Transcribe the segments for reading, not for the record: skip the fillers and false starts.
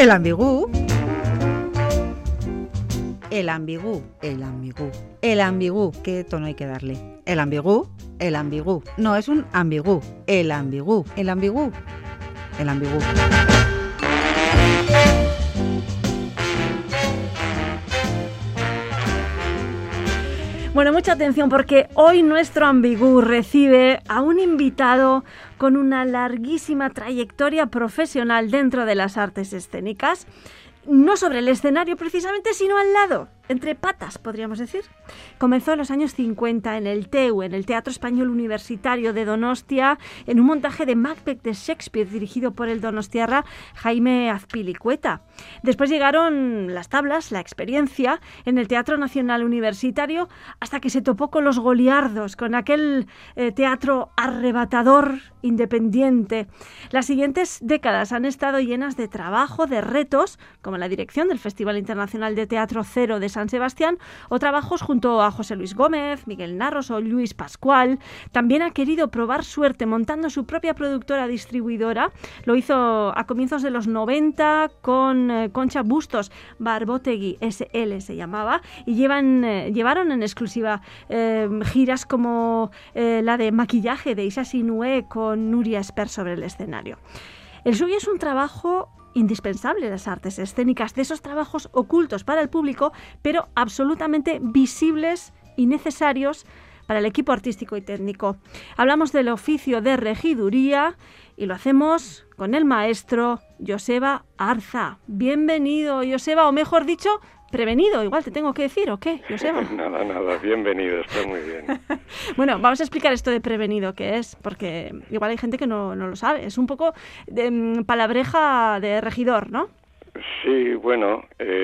El ambigú. El ambigú. El ambigú. El ambigú. ¿Qué tono hay que darle? El ambigú. El ambigú. No, es un ambigú. El ambigú. El ambigú. El ambigú. Bueno, mucha atención porque hoy nuestro ambigú recibe a un invitado con una larguísima trayectoria profesional dentro de las artes escénicas. No sobre el escenario precisamente, sino al lado, entre patas, podríamos decir. Comenzó en los años 50 en el TEU, en el Teatro Español Universitario de Donostia, en un montaje de Macbeth de Shakespeare dirigido por el donostiarra Jaime Azpilicueta. Después llegaron las tablas, la experiencia, en el Teatro Nacional Universitario, hasta que se topó con los Goliardos, con aquel teatro arrebatador, independiente. Las siguientes décadas han estado llenas de trabajo, de retos, como la dirección del Festival Internacional de Teatro Cero de San Sebastián, o trabajos junto a José Luis Gómez, Miguel Narros o Luis Pascual. También ha querido probar suerte montando su propia productora distribuidora. Lo hizo a comienzos de los 90 con Concha Bustos, Barbotegui SL se llamaba, y llevaron en exclusiva giras como la de maquillaje de Isa Sinué con Nuria Esper sobre el escenario. El suyo es un trabajo indispensable en las artes escénicas, de esos trabajos ocultos para el público, pero absolutamente visibles y necesarios para el equipo artístico y técnico. Hablamos del oficio de regiduría y lo hacemos con el maestro Joseba Arza. Bienvenido, Joseba, o mejor dicho, prevenido, igual te tengo que decir, ¿o qué, Joseba? Nada, bienvenido, está muy bien. Bueno, vamos a explicar esto de prevenido, ¿qué es? Porque igual hay gente que no lo sabe. Es un poco de palabreja de regidor, ¿no? Sí, bueno,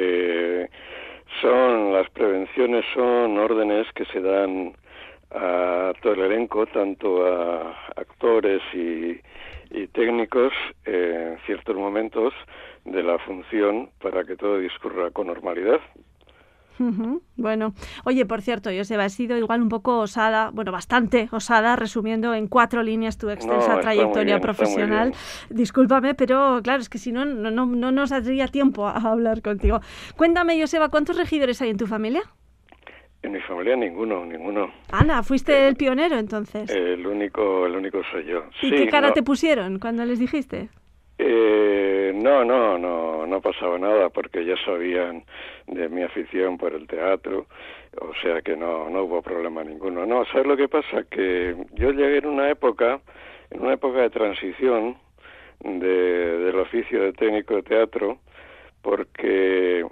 las prevenciones son órdenes que se dan a todo el elenco, tanto a actores y técnicos en ciertos momentos de la función para que todo discurra con normalidad. Bueno, oye, por cierto, Joseba, he sido igual un poco osada, bueno, bastante osada, resumiendo en 4 líneas tu extensa trayectoria profesional. Discúlpame, pero claro, es que si no nos daría tiempo a hablar contigo. Cuéntame, Joseba, ¿cuántos regidores hay en tu familia? En mi familia ninguno. Ana, ¿fuiste el pionero entonces? El único soy yo. ¿Y qué cara te pusieron cuando les dijiste? No pasaba nada porque ya sabían de mi afición por el teatro, o sea que no hubo problema ninguno. No, ¿sabes lo que pasa? Que yo llegué en una época de transición del oficio de técnico de teatro, porque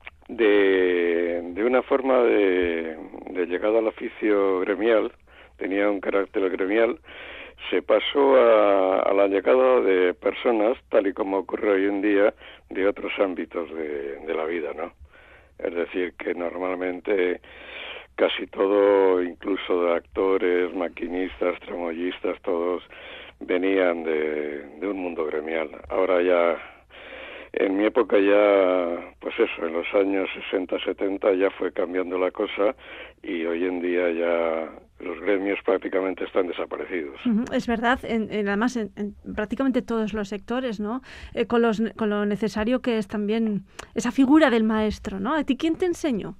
de una forma de llegada al oficio gremial, tenía un carácter gremial, se pasó a la llegada de personas, tal y como ocurre hoy en día, de otros ámbitos de la vida, ¿no? Es decir, que normalmente casi todo, incluso de actores, maquinistas, tramoyistas, todos venían de un mundo gremial. Ahora ya, en mi época ya, pues eso, en los años 60, 70 ya fue cambiando la cosa y hoy en día ya los gremios prácticamente están desaparecidos. Es verdad, además en prácticamente todos los sectores, ¿no? Con lo necesario que es también esa figura del maestro, ¿no? ¿A ti quién te enseñó?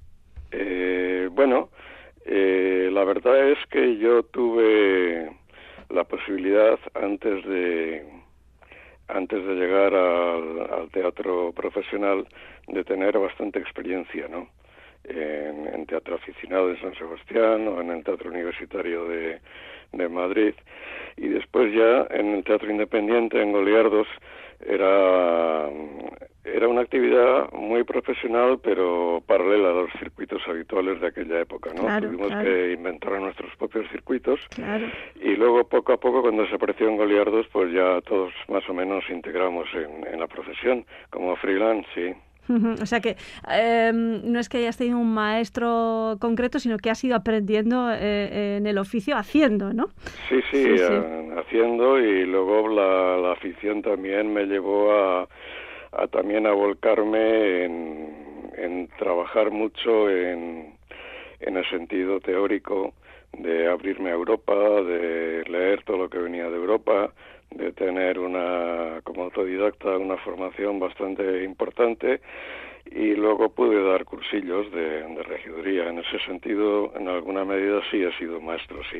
La verdad es que yo tuve la posibilidad antes de llegar al teatro profesional de tener bastante experiencia, ¿no? En teatro aficionado en San Sebastián o en el Teatro Universitario de Madrid, y después ya en el Teatro Independiente en Goliardos era una actividad muy profesional pero paralela a los circuitos habituales de aquella época, ¿no? Claro, Tuvimos claro. que inventar nuestros propios circuitos. Claro. Y luego poco a poco cuando se apareció en Goliardos pues ya todos más o menos integramos en la profesión como freelance, sí. O sea que no es que hayas tenido un maestro concreto, sino que has ido aprendiendo en el oficio haciendo, ¿no? Sí, haciendo, y luego la afición también me llevó a también a volcarme en trabajar mucho en el sentido teórico de abrirme a Europa, de leer todo lo que venía de Europa, de de tener como autodidacta una formación bastante importante, y luego pude dar cursillos de regiduría. En ese sentido, en alguna medida sí he sido maestro, sí.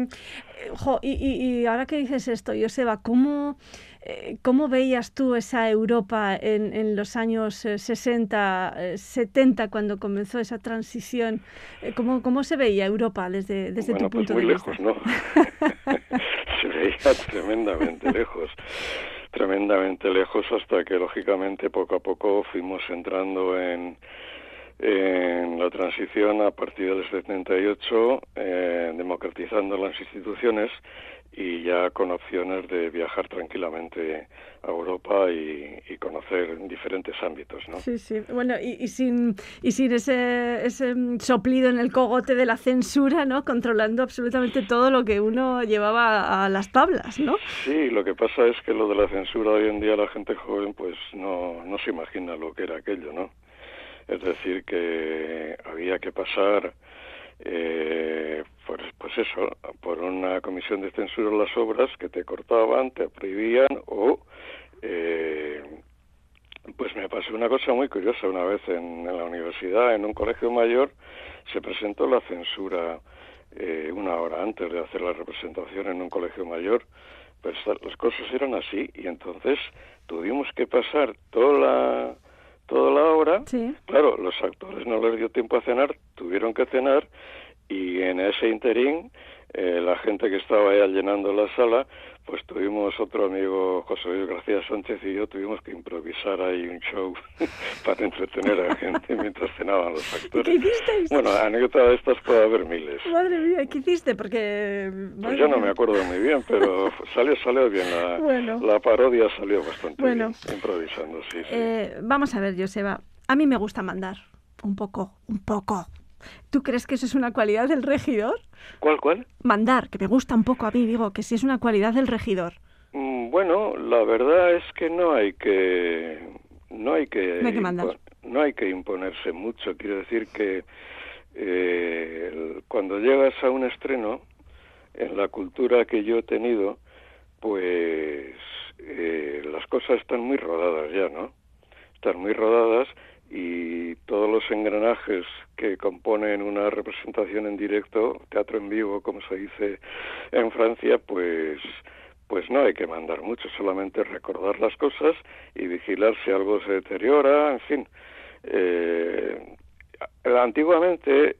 Y ahora que dices esto, Joseba, ¿cómo veías tú esa Europa en los años 60, 70, cuando comenzó esa transición? ¿Cómo se veía Europa desde tu punto de vista? Bueno, pues muy lejos, ¿no? Se veía tremendamente lejos, hasta que, lógicamente, poco a poco fuimos entrando en la transición a partir del 78, democratizando las instituciones y ya con opciones de viajar tranquilamente a Europa y conocer diferentes ámbitos, ¿no? Sí, sí. Bueno, y sin ese soplido en el cogote de la censura, ¿no? Controlando absolutamente todo lo que uno llevaba a las tablas, ¿no? Sí, lo que pasa es que lo de la censura hoy en día, la gente joven pues no se imagina lo que era aquello, ¿no? Es decir, que había que pasar pues eso, por una comisión de censura de las obras que te cortaban, te prohibían, o pues me pasó una cosa muy curiosa una vez en la universidad, en un colegio mayor, se presentó la censura una hora antes de hacer la representación en un colegio mayor. Pues las cosas eran así, y entonces tuvimos que pasar toda la hora. Sí. Claro, los actores no les dio tiempo a cenar, tuvieron que cenar, y en ese interín la gente que estaba allá llenando la sala, pues tuvimos otro amigo, José Luis García Sánchez, y yo tuvimos que improvisar ahí un show para entretener a la gente mientras cenaban los actores. ¿Qué hicisteis? Bueno, anécdotas de estas puede haber miles. Madre mía, ¿qué hiciste? Porque... Pues yo no me acuerdo muy bien, pero salió bien. La parodia salió bastante bien, improvisando, sí. Vamos a ver, Joseba, a mí me gusta mandar, un poco. ¿Tú crees que eso es una cualidad del regidor? ¿Cuál? Mandar, que me gusta un poco a mí, digo, que sí es una cualidad del regidor. Bueno, la verdad es que no hay que mandar. No hay que imponerse mucho. Quiero decir que cuando llegas a un estreno, en la cultura que yo he tenido, pues las cosas están muy rodadas ya, ¿no? Están muy rodadas, y todos los engranajes que componen una representación en directo, teatro en vivo, como se dice en Francia, pues no hay que mandar mucho, solamente recordar las cosas y vigilar si algo se deteriora, en fin. Antiguamente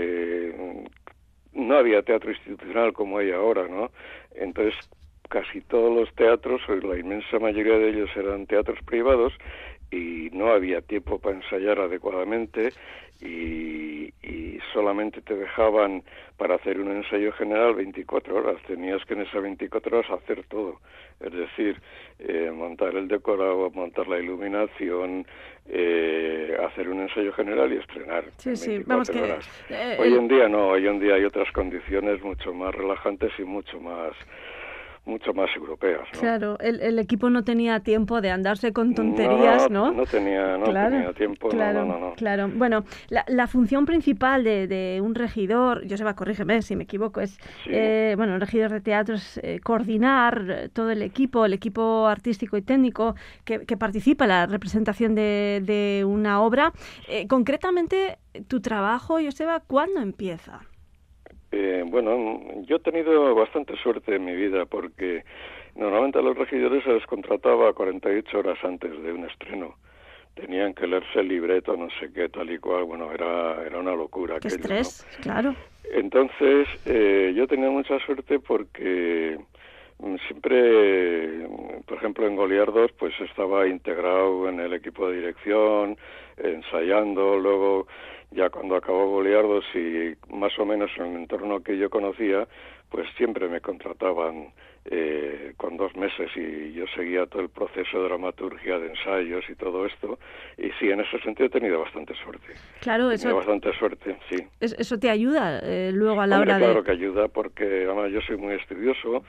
no había teatro institucional como hay ahora, ¿no? Entonces casi todos los teatros, o la inmensa mayoría de ellos, eran teatros privados, y no había tiempo para ensayar adecuadamente, y solamente te dejaban para hacer un ensayo general 24 horas. Tenías que en esas 24 horas hacer todo, es decir, montar el decorado, montar la iluminación, hacer un ensayo general y estrenar. Sí, vamos que... horas. Hoy en día no, hoy en día hay otras condiciones mucho más relajantes y mucho más europeas, ¿no? Claro, el equipo no tenía tiempo de andarse con tonterías, ¿no? No tenía tiempo, no. Claro, bueno, la función principal de un regidor, Joseba, corrígeme si me equivoco, es, sí. Un regidor de teatro es coordinar todo el equipo artístico y técnico que participa en la representación de una obra. Concretamente, tu trabajo, Joseba, ¿cuándo empieza? Bueno, yo he tenido bastante suerte en mi vida, porque normalmente a los regidores se les contrataba 48 horas antes de un estreno. Tenían que leerse el libreto, no sé qué, tal y cual. Bueno, era una locura. ¡Qué estrés! ¿No? Claro. Entonces, yo he tenido mucha suerte porque siempre, por ejemplo, en Goliardos, pues estaba integrado en el equipo de dirección, ensayando. Luego, ya cuando acabó Goliardos, y más o menos en el entorno que yo conocía, pues siempre me contrataban con 2 meses, y yo seguía todo el proceso de dramaturgia, de ensayos y todo esto. Y sí, en ese sentido he tenido bastante suerte. Claro, bastante suerte, sí. Eso te ayuda luego a la hora Claro que ayuda, porque además yo soy muy estudioso.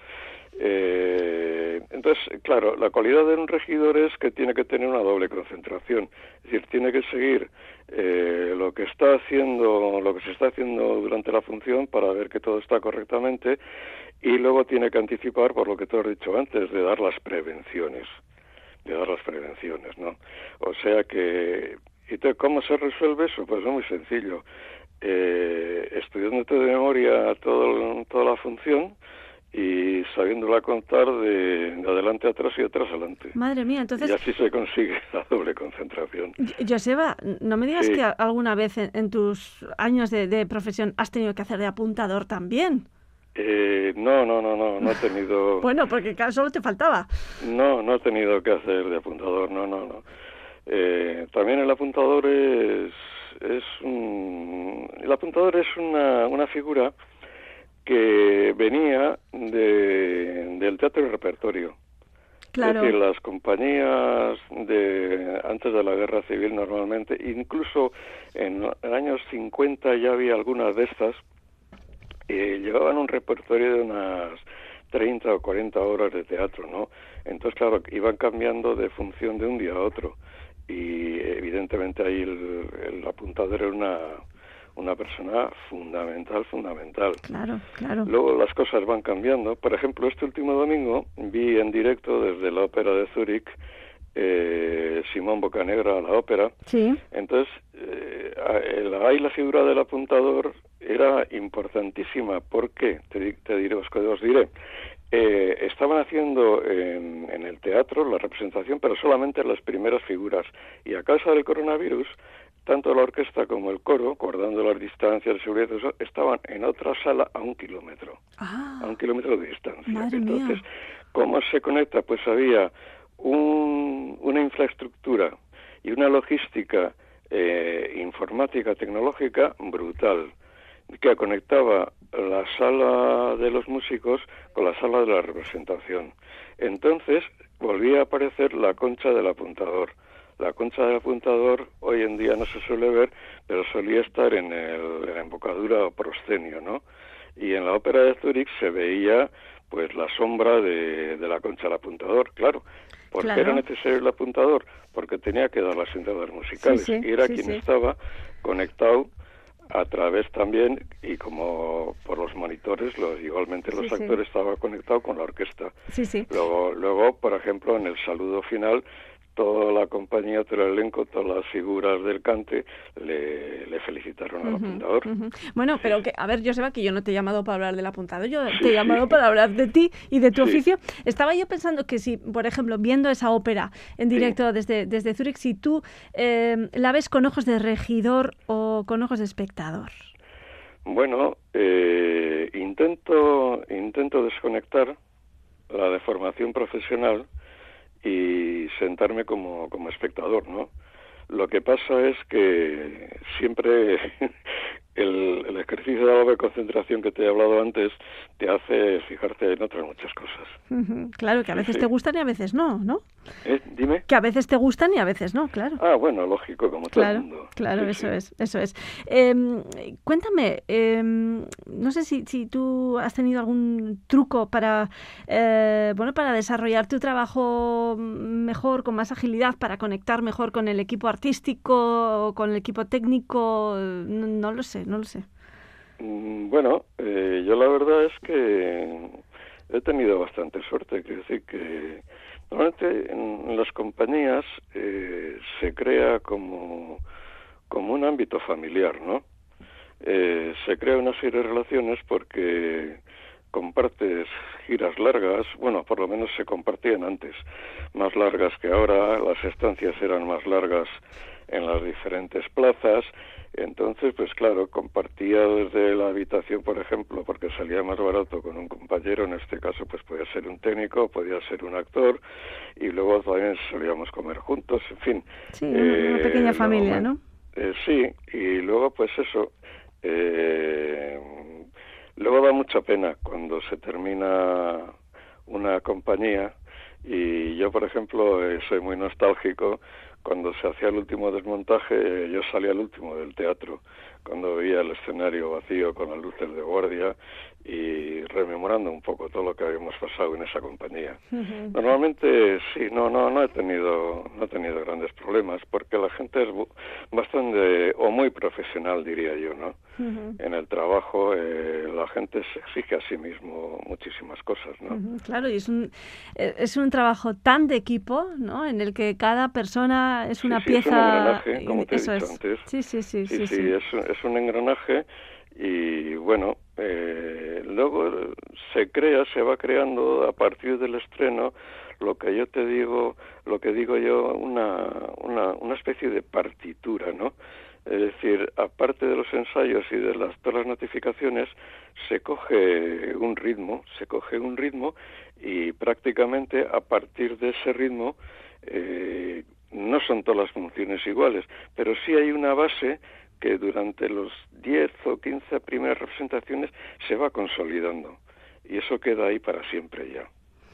Entonces, claro, la cualidad de un regidor es que tiene que tener una doble concentración. Es decir, tiene que seguir lo que se está haciendo durante la función para ver que todo está correctamente, y luego tiene que anticipar, por lo que tú has dicho antes, de dar las prevenciones, ¿no? O sea que, ¿cómo se resuelve eso? Pues es muy sencillo. Estudiándote de memoria toda la función y sabiéndola contar de adelante a atrás y de atrás adelante. Madre mía, entonces... Y así se consigue la doble concentración. Joseba, no me digas Sí. que alguna vez en tus años de profesión has tenido que hacer de apuntador también. No he tenido... Bueno, porque solo te faltaba. No he tenido que hacer de apuntador, no. También el apuntador el apuntador es una figura que venía del teatro y repertorio. Claro. Es decir, las compañías antes de la Guerra Civil normalmente, incluso en los años 50 ya había algunas de estas, llevaban un repertorio de unas 30 o 40 horas de teatro, ¿no? Entonces, claro, iban cambiando de función de un día a otro. Y evidentemente ahí el apuntador era una persona fundamental. Claro. Luego las cosas van cambiando. Por ejemplo, este último domingo vi en directo desde la ópera de Zúrich Simón Bocanegra a la ópera. Sí. Entonces, ahí la figura del apuntador era importantísima. ¿Por qué? Os diré. Estaban haciendo en el teatro la representación, pero solamente las primeras figuras. Y a causa del coronavirus, tanto la orquesta como el coro, guardando las distancias de seguridad, eso, estaban en otra sala a 1 kilómetro. A 1 kilómetro de distancia. Madre mía. Entonces, ¿cómo se conecta? Pues había una infraestructura y una logística informática, tecnológica brutal, que conectaba la sala de los músicos con la sala de la representación. Entonces volvía a aparecer la concha del apuntador. La concha del apuntador hoy en día no se suele ver, pero solía estar en la embocadura o proscenio, ¿no? Y en la ópera de Zúrich se veía pues la sombra de la concha del apuntador, claro. ¿Por qué era necesario el apuntador? Porque tenía que dar las entradas musicales, y era quien estaba conectado a través también, y como por los monitores, igualmente los actores estaban conectados con la orquesta. Luego, por ejemplo, en el saludo final, toda la compañía, todo el elenco, todas las figuras del cante le felicitaron al apuntador. Bueno, pero que, a ver, Joseba, que yo no te he llamado para hablar del apuntador, yo te he llamado para hablar de ti y de tu oficio. Estaba yo pensando que si, por ejemplo, viendo esa ópera en directo desde Zúrich, si tú la ves con ojos de regidor o con ojos de espectador. Bueno, intento desconectar la deformación profesional y sentarme como espectador, ¿no? Lo que pasa es que siempre el ejercicio de la concentración que te he hablado antes te hace fijarte en otras muchas cosas. Claro, que a veces te gustan y a veces no, ¿no? Dime. Que a veces te gustan y a veces no, claro. Ah, bueno, lógico, como todo el mundo. Claro, eso es. Cuéntame, no sé si tú has tenido algún truco para desarrollar tu trabajo mejor, con más agilidad, para conectar mejor con el equipo artístico, con el equipo técnico, no lo sé. Bueno, yo la verdad es que he tenido bastante suerte. Quiero decir que normalmente en las compañías se crea como un ámbito familiar, ¿no? Se crea una serie de relaciones porque compartes giras largas, bueno, por lo menos se compartían antes, más largas que ahora, las estancias eran más largas en las diferentes plazas. Entonces, pues claro, compartía desde la habitación, por ejemplo, porque salía más barato con un compañero, en este caso pues podía ser un técnico, podía ser un actor, y luego también solíamos comer juntos, en fin. Sí, una pequeña familia, ¿no? Sí, y luego pues eso, luego da mucha pena cuando se termina una compañía, y yo, por ejemplo, soy muy nostálgico. Cuando se hacía el último desmontaje, yo salía al último del teatro, cuando veía el escenario vacío con las luces de guardia, y rememorando un poco todo lo que habíamos pasado en esa compañía. Normalmente sí, no he tenido grandes problemas, porque la gente es bastante o muy profesional, diría yo, ¿no? En el trabajo la gente se exige a sí mismo muchísimas cosas, ¿no? Claro, y es un trabajo tan de equipo, ¿no? En el que cada persona es una pieza. Es un engranaje, como te he dicho antes. Sí. Es un engranaje. Y bueno, luego se va creando a partir del estreno lo que digo yo, una especie de partitura, ¿no? Es decir, aparte de los ensayos y de todas las notificaciones, se coge un ritmo y prácticamente a partir de ese ritmo no son todas las funciones iguales, pero sí hay una base que durante los 10 o 15 primeras representaciones se va consolidando, y eso queda ahí para siempre ya.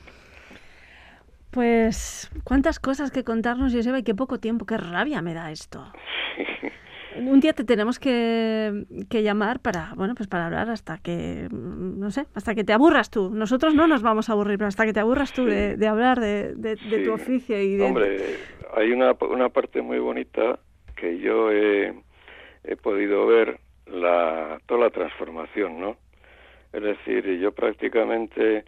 Pues cuántas cosas que contarnos, Joseba, y qué poco tiempo, qué rabia me da esto. Sí. Un día te tenemos que llamar para hablar hasta que te aburras tú. Nosotros no nos vamos a aburrir, pero hasta que te aburras tú de hablar de tu oficio y de... Hombre, hay una parte muy bonita que yo he podido ver toda la transformación, ¿no? Es decir, yo prácticamente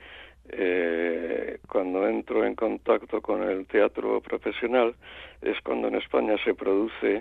cuando entro en contacto con el teatro profesional es cuando en España se produce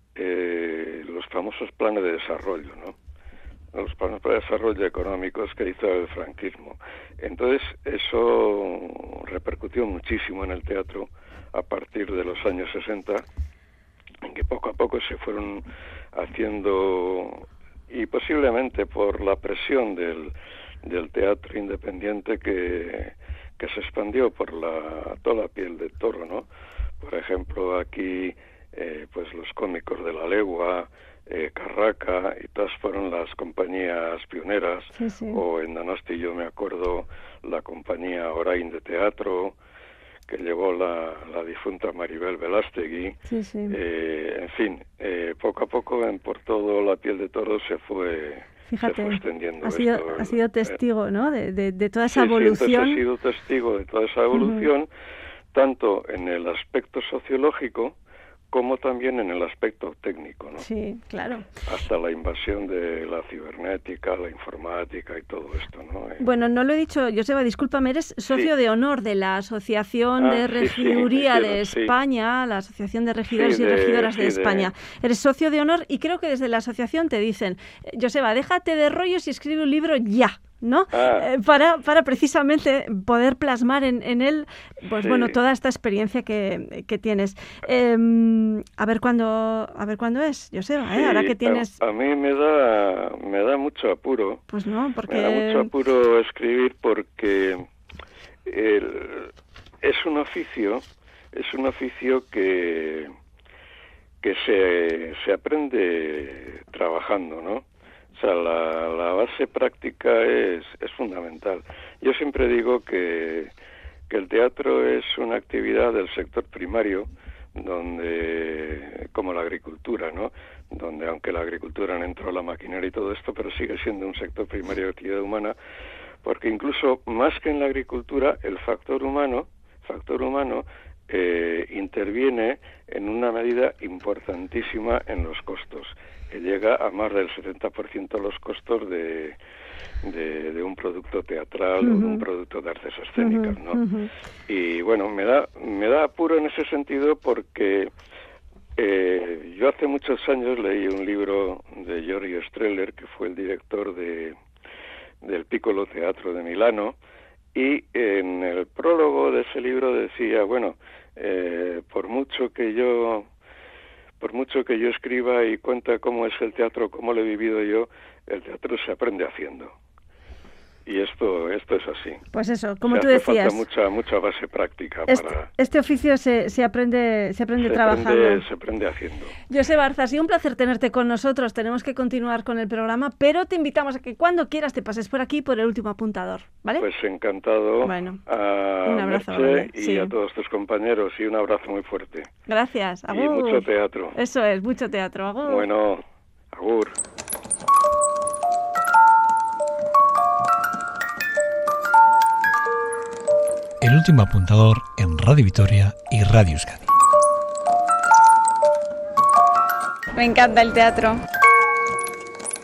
los famosos planes de desarrollo, ¿no? Los planes de desarrollo económicos que hizo el franquismo. Entonces eso repercutió muchísimo en el teatro a partir de los años 60, en que poco a poco se fueron haciendo, y posiblemente por la presión del teatro independiente que se expandió por toda la piel de toro, ¿no? Por ejemplo, aquí pues los cómicos de la Legua, Carraca, y todas fueron las compañías pioneras. Sí. O en Donosti yo me acuerdo la compañía Orain de teatro, que llevó la difunta Maribel Velástegui. Sí. En fin, poco a poco por todo la piel de toro se fue extendiendo. Has sido testigo, ¿no? de toda esa evolución. Sí, he sido testigo de toda esa evolución, tanto en el aspecto sociológico como también en el aspecto técnico, ¿no? Sí, claro. Hasta la invasión de la cibernética, la informática y todo esto, ¿no? Bueno, no lo he dicho, Joseba, discúlpame, eres socio de honor de la Asociación de Regiduría de España, la Asociación de Regidores y Regidoras de España. Eres socio de honor y creo que desde la asociación te dicen, Joseba, déjate de rollos y escribe un libro ya, ¿no? Para precisamente poder plasmar en él, pues bueno, toda esta experiencia que tienes. A ver cuándo es, Joseba, ahora que tienes... A mí me da mucho apuro. Pues no, porque... Me da mucho apuro escribir porque es un oficio que se aprende trabajando, ¿no? O sea, la base práctica es fundamental. Yo siempre digo que el teatro es una actividad del sector primario, donde, como la agricultura, ¿no? Donde, aunque la agricultura no entró la maquinaria y todo esto, pero sigue siendo un sector primario de actividad humana, porque incluso más que en la agricultura, el factor humano interviene en una medida importantísima en los costos, que llega a más del 70% los costos de un producto teatral o de un producto de artes escénicas, ¿no? Y bueno, me da apuro en ese sentido porque yo hace muchos años leí un libro de Giorgio Strehler, que fue el director del Piccolo Teatro de Milano, y en el prólogo de ese libro decía, bueno, por mucho que yo escriba y cuenta cómo es el teatro, cómo lo he vivido yo, el teatro se aprende haciendo. Y esto es así. Pues eso, como tú decías. Falta mucha base práctica para... Este oficio se aprende trabajando. Se aprende haciendo. Joseba Arza, ha sido un placer tenerte con nosotros. Tenemos que continuar con el programa, pero te invitamos a que cuando quieras te pases por aquí por el último apuntador, ¿vale? Pues encantado. Bueno, un abrazo. Y a todos tus compañeros, y un abrazo muy fuerte. Gracias. Agur. Y mucho teatro. Eso es, mucho teatro. Agur. Bueno, agur. último apuntador en Radio Vitoria y Radio Euskadi. Me encanta el teatro.